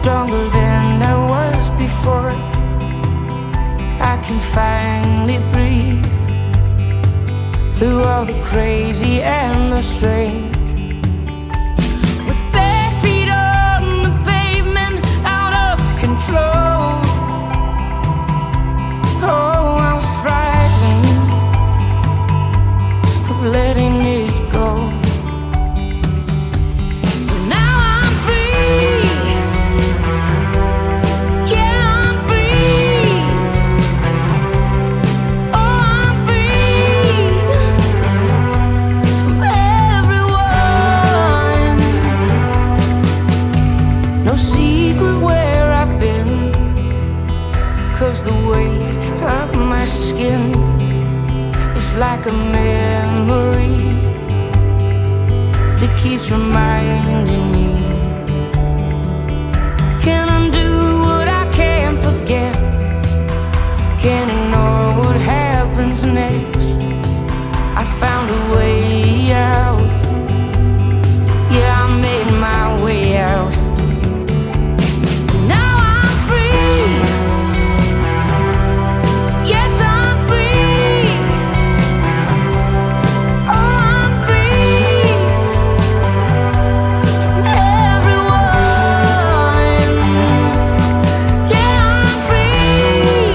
stronger than I was before. I can finally breathe through all the crazy and the strange. With bare feet on the pavement, out of control. Oh, I was frightened of letting it go. But now I'm free. Yeah, I'm free. Oh, I'm free from everyone. No secret where I've been, 'cause the weight of my skin is like a memory that keeps reminding me. Can't undo what I can't forget. Can't ignore what happens next. I found a way out. Yeah, I made my way out. Now I'm free. Yes, I'm free. Oh, I'm free from everyone. Yeah, I'm free.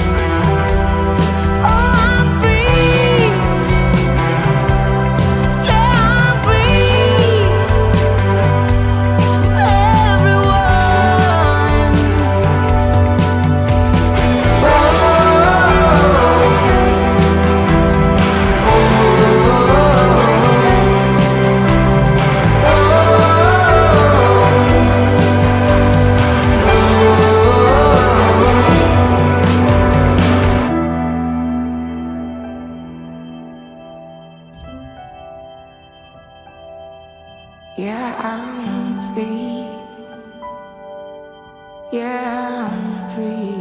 Oh, I'm free. Yeah, I'm free from everyone. Yeah, I'm free. Yeah, I'm free.